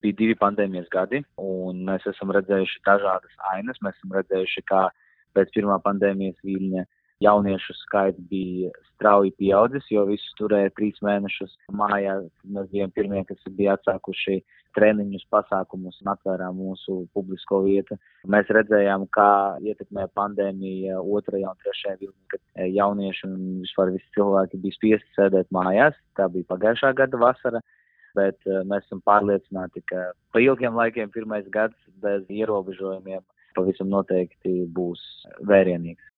bija 2 pandēmijas gadi, un mēs esam redzējuši dažādas ainas. Mēs esam redzējuši, kā pēc pirmā pandēmijas viļņa jauniešu skaits bija strauji pieaudzis, jo visus turēja 3 mēnešus mājās. Mēs bijām pirmie, kas bija atsākuši treniņus, pasākumus un atvērām mūsu publisko vietu. Mēs redzējām, kā ietekmē pandēmija 2. un 3. vilni, kad jaunieši un vispār visi cilvēki bija spiesti sēdēt mājās. Tā bija pagājušā gada vasara, bet mēs esam pārliecināti, ka pa ilgiem laikiem pirmais gads bez ierobežojumiem pavisam noteikti būs vērienīgs.